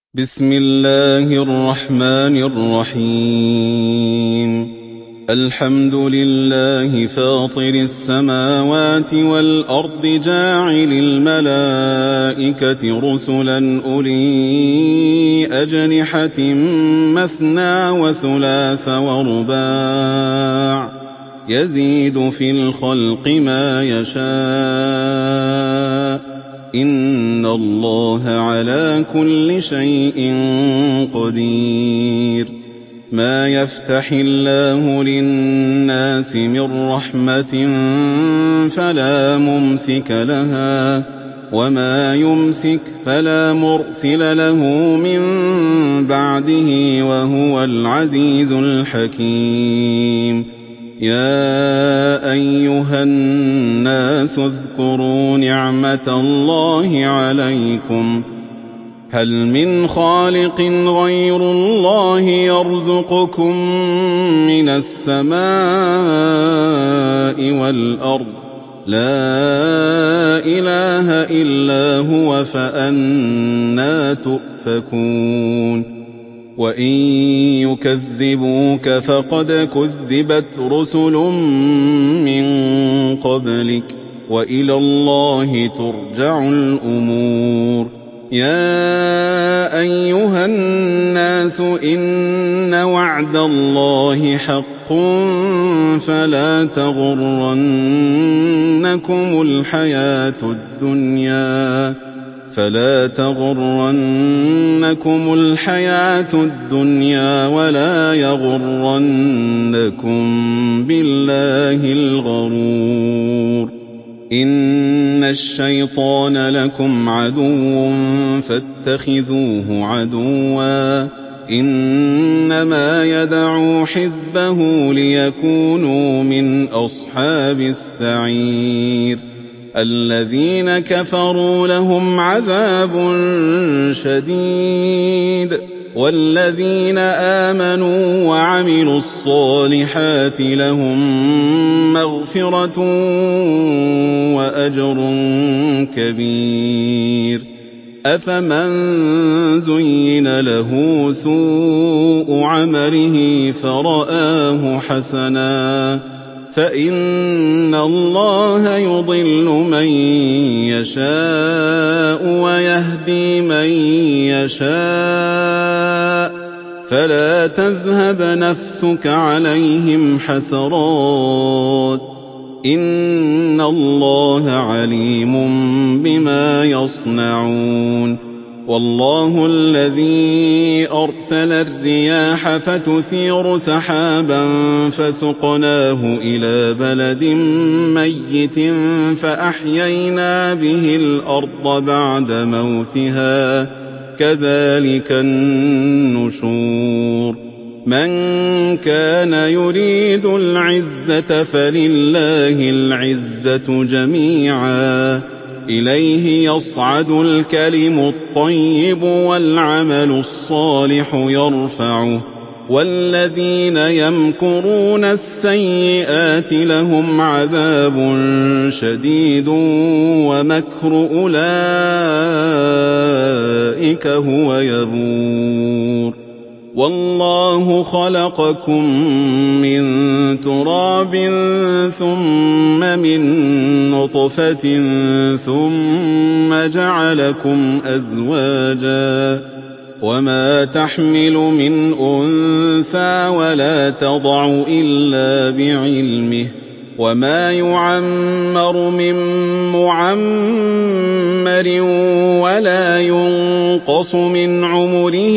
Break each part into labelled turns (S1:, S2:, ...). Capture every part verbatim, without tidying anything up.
S1: بسم الله الرحمن الرحيم الحمد لله فاطر السماوات والأرض جاعل الملائكة رسلا أولي أجنحة مثنى وثلاث ورباع يزيد في الخلق ما يشاء إن الله على كل شيء قدير ما يفتح الله للناس من رحمة فلا ممسك لها وما يمسك فلا مرسل له من بعده وهو العزيز الحكيم يا أيها الناس اذكروا نعمة الله عليكم هل من خالق غير الله يرزقكم من السماء والأرض لا إله إلا هو فأنى تؤفكون وإن يكذبوك فقد كذبت رسل من قبلك وإلى الله ترجع الأمور يا أيها الناس إن وعد الله حق فلا تغرنكم الحياة الدنيا فلا تغرنكم الحياة الدنيا ولا يغرنكم بالله الغرور إن الشيطان لكم عدو فاتخذوه عدوا إنما يدعو حزبه ليكونوا من أصحاب السعير الذين كفروا لهم عذاب شديد والذين آمنوا وعملوا الصالحات لهم مغفرة وأجر كبير أفمن زين له سوء عمله فرآه حسنا فإن الله يضل من يشاء ويهدي من يشاء فلا تذهب نفسك عليهم حسرات إن الله عليم بما يصنعون والله الذي أرسل الرياح فتثير سحابا فسقناه إلى بلد ميت فأحيينا به الأرض بعد موتها كذلك النشور من كان يريد العزة فلله العزة جميعا إليه يصعد الكلم الطيب والعمل الصالح يرفعه والذين يمكرون السيئات لهم عذاب شديد ومكر أولئك هو يبور والله خلقكم من تراب ثم من نطفة ثم جعلكم أزواجا وما تحمل من أنثى ولا تضع إلا بعلمه وما يعمر من معمر ولا ينقص من عمره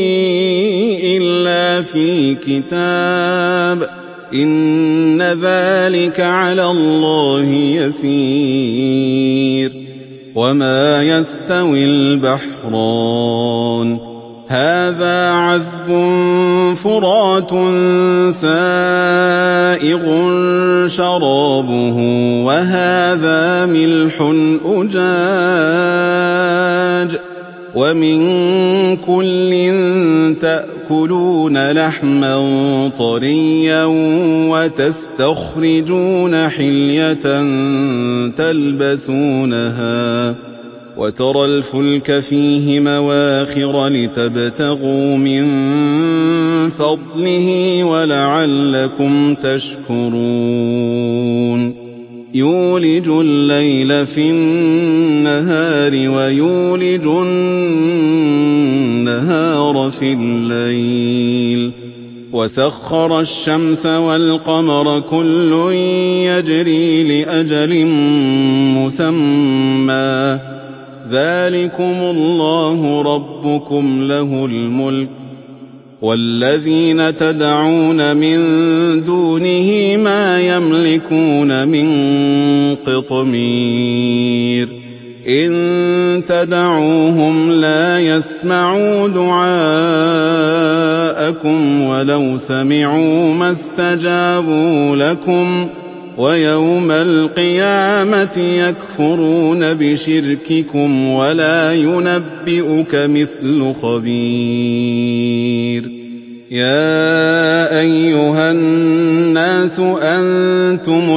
S1: إلا في كتاب إن ذلك على الله يسير وما يستوي البحران هذا عذب فرات سائغ شرابه وهذا ملح أجاج ومن كل تأكلون لحما طريا وتستخرجون حلية تلبسونها وترى الفلك فيه مواخر لتبتغوا من فضله ولعلكم تشكرون يولج الليل في النهار ويولج النهار في الليل وسخر الشمس والقمر كل يجري لأجل مسمى ذلكم الله ربكم له الملك والذين تدعون من دونه ما يملكون من قطمير إن تدعوهم لا يسمعوا دعاءكم ولو سمعوا ما استجابوا لكم ويوم القيامة يكفرون بشرككم ولا ينبئك مثل خبير يا أيها الناس أنتم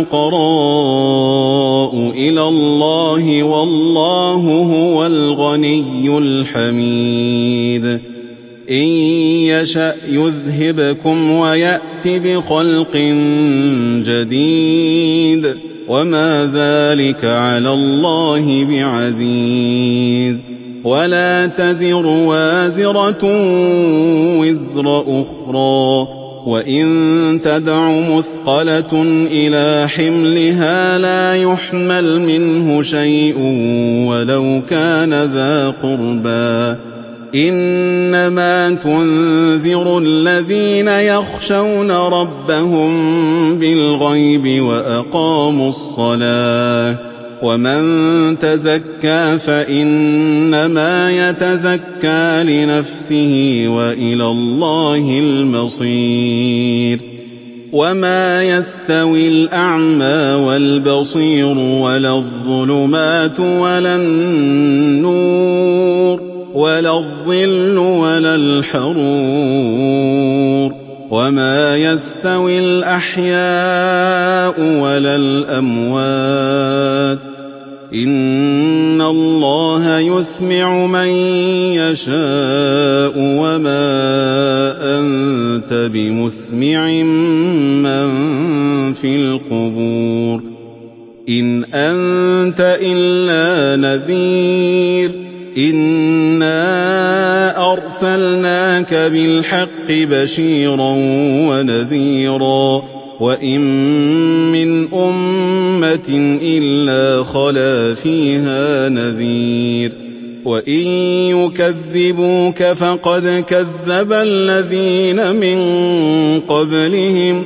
S1: الفقراء إلى الله والله هو الغني الحميد إن يشأ يذهبكم ويأت بخلق جديد وما ذلك على الله بعزيز ولا تزر وازرة وزر أخرى وإن تدع مثقلة إلى حملها لا يحمل منه شيء ولو كان ذا قربى إنما تنذر الذين يخشون ربهم بالغيب وأقاموا الصلاة ومن تزكى فإنما يتزكى لنفسه وإلى الله المصير وما يستوي الأعمى والبصير ولا الظلمات ولا النور ولا الظل ولا الحرور وما يستوي الأحياء ولا الأموات إن الله يسمع من يشاء وما أنت بمسمع من في القبور إن أنت إلا نذير إنا أرسلناك بالحق بشيرا ونذيرا وإن من أمة إلا خلا فيها نذير وإن يكذبوك فقد كذب الذين من قبلهم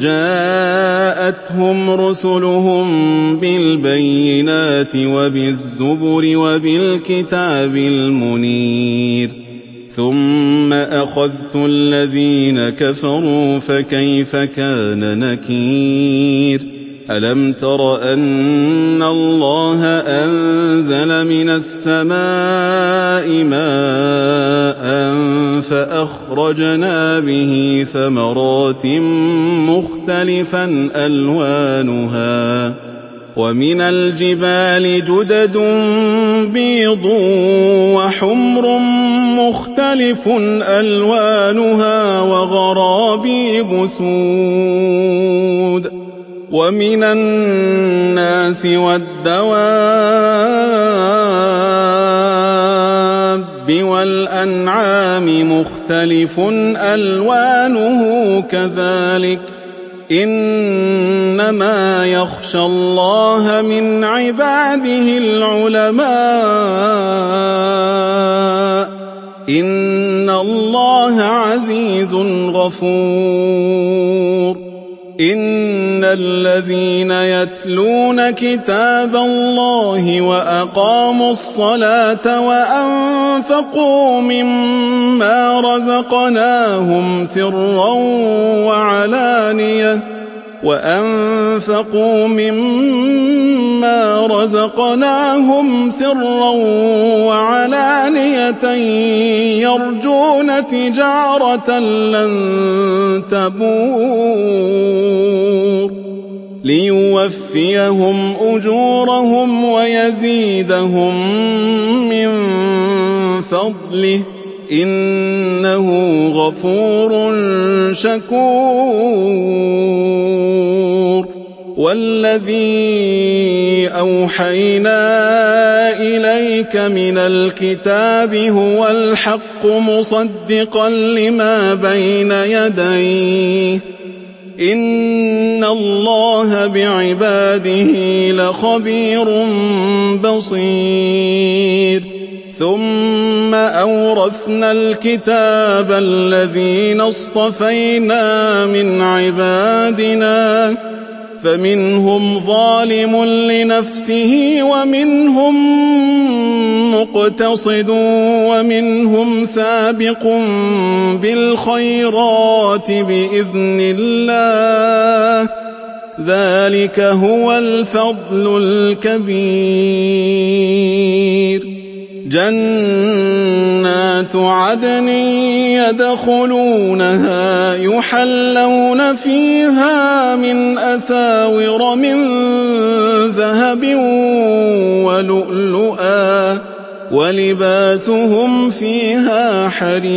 S1: جاءتهم رسلهم بالبينات وبالزبر وبالكتاب المنير ثم أخذت الذين كفروا فكيف كان نكير ألم تر أن الله أنزل من السماء ماء فأخرجنا به ثمرات مختلفا ألوانها ومن الجبال جدد بيض وحمر مختلف ألوانها وغرابيب سود ومن الناس والدواب والأنعام مختلف ألوانه كذلك إنما يخشى الله من عباده العلماء إن الله عزيز غفور إن الذين يتلون كتاب الله وأقاموا الصلاة وأنفقوا مما رزقناهم سرا وعلانية وأنفقوا مما رزقناهم سرا وعلانية يرجون تجارة لن تبور ليوفيهم أجورهم ويزيدهم من فضله إنه غفور شكور. والذي أوحينا إليك من الكتاب هو الحق مصدقا لما بين يديه إن الله بعباده لخبير بصير. ثم أورثنا الكتاب الذين اصطفينا من عبادنا فمنهم ظالم لنفسه ومنهم مقتصد ومنهم سابق بالخيرات بإذن الله ذلك هو الفضل الكبير. جنات عدن يدخلونها يحلون فيها من أساور من ذهب ولؤلؤا ولباسهم فيها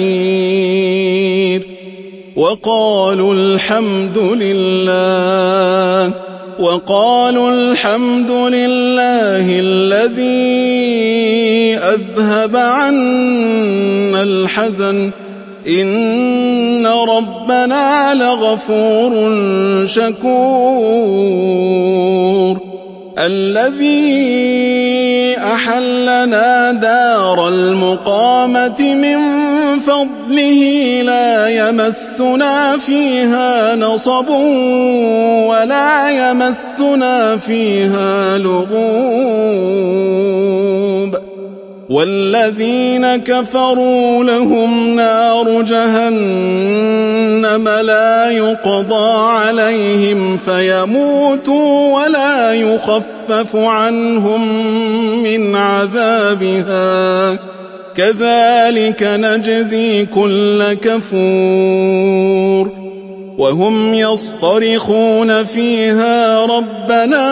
S1: حرير. وقالوا الحمد لله وقالوا الحمد لله الذي أذهب عنا الحزن إن ربنا لغفور شكور. الذي أحلنا دار المقامة من فضله لا يمسنا فيها نصب ولا يمسنا فيها لغوب. والذين كفروا لهم نار جهنم لا يقضى عليهم فيموتوا ولا يخفف عنهم من عذابها كذلك نجزي كل كفور. وهم يصطرخون فيها ربنا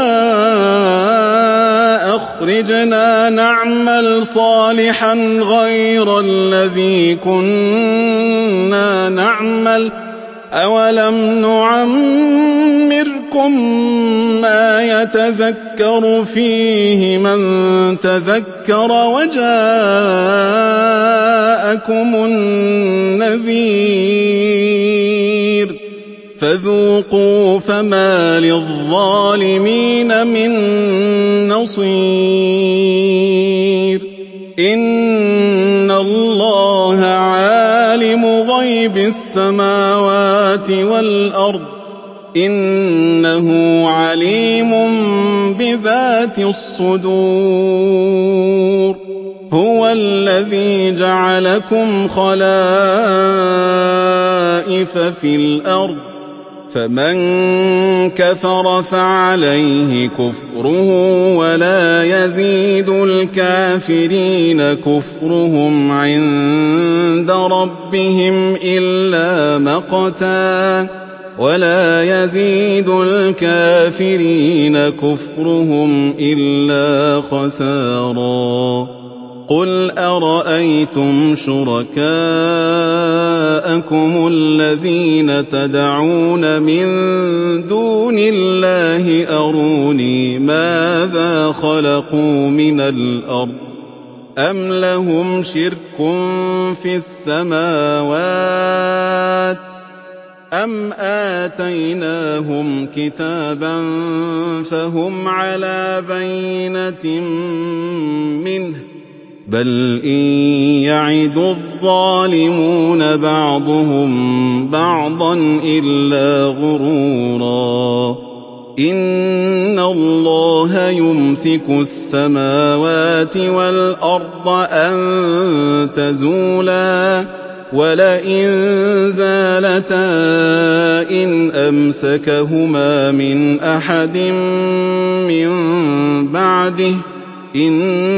S1: أخرجنا نعمل صالحا غير الذي كنا نعمل أولم نعمركم ما يتذكر فيه من تذكر وجاءكم النذير فذوقوا فما للظالمين من نصير. إن الله عالم غيب السماوات والأرض إنه عليم بذات الصدور. هو الذي جعلكم خلائف في الأرض فمن كفر فعليه كفره ولا يزيد الكافرين كفرهم عند ربهم إلا مقتا ولا يزيد الكافرين كفرهم إلا خسارا. قل أرأيتم شركاءكم الذين تدعون من دون الله أروني ماذا خلقوا من الأرض أم لهم شرك في السماوات أم آتيناهم كتابا فهم على بينة منه بل إن يعد الظالمون بعضهم بعضا إلا غرورا. إن الله يمسك السماوات والأرض أن تزولا ولئن زالتا إن أمسكهما من أحد من بعده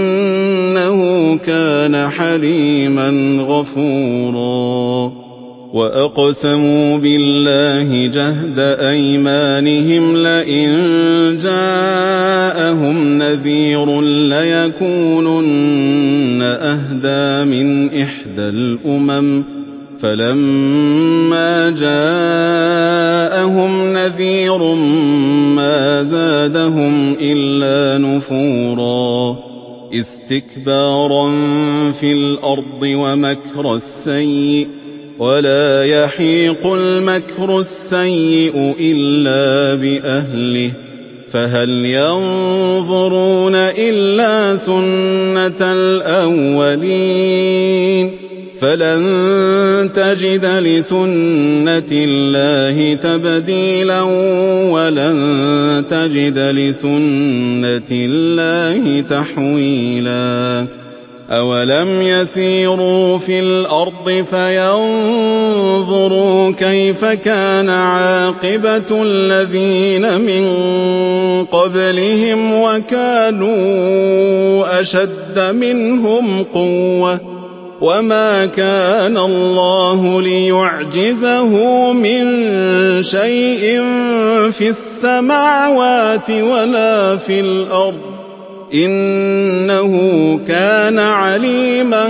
S1: إنه كان حليما غفورا. وَأَقْسَمُوا بِاللَّهِ جَهْدَ أَيْمَانِهِمْ لَئِن جَاءَهُمْ نَذِيرٌ لَّيَكُونُنَّ أَهْدَىٰ مِنْ إِحْدَى الْأُمَمِ ۖ فَلَمَّا جَاءَهُمْ نَذِيرٌ مَّا زَادَهُمْ إِلَّا نُفُورًا اسْتِكْبَارًا فِي الْأَرْضِ وَمَكْرَ السَّيِّئِ ۚ وَلَا يَحِيقُ الْمَكْرُ السَّيِّئُ إِلَّا بِأَهْلِهِ ۚ فَهَلْ يَنظُرُونَ إِلَّا سُنَّتَ الْأَوَّلِينَ ۚ فَلَن تَجِدَ لِسُنَّةِ اللَّهِ تَبْدِيلًا وَلَن تَجِدَ لِسُنَّةِ اللَّهِ تَحْوِيلًا أَوَلَمْ يَسِيرُوا فِي الْأَرْضِ فَيَنظُرُوا كَيْفَ كَانَ عَاقِبَةُ الَّذِينَ مِن قَبْلِهِمْ وَكَانُوا أَشَدَّ مِنْهُمْ قُوَّةً ۚ وَمَا كَانَ اللَّهُ لِيُعْجِزَهُ مِن شَيْءٍ فِي السَّمَاوَاتِ وَلَا فِي الْأَرْضِ ۚ إِنَّهُ كَانَ عَلِيمًا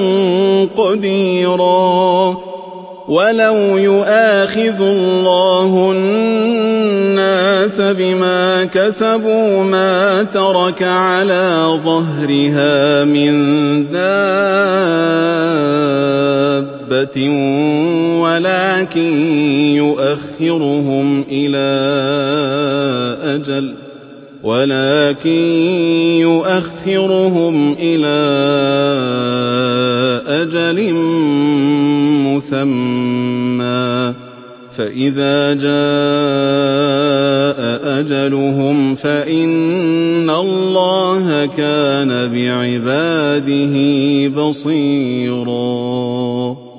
S1: قَدِيرًا وَلَوْ يُؤَاخِذُ اللَّهُ النَّاسَ بِمَا كَسَبُوا مَا تَرَكَ عَلَىٰ ظَهْرِهَا مِن دَابَّةٍ وَلَٰكِن يُؤَخِّرُهُمْ إِلَىٰ أَجَلٍ ولكن يؤخرهم إلى أجل مسمى فإذا جاء أجلهم فإن الله كان بعباده بصيرا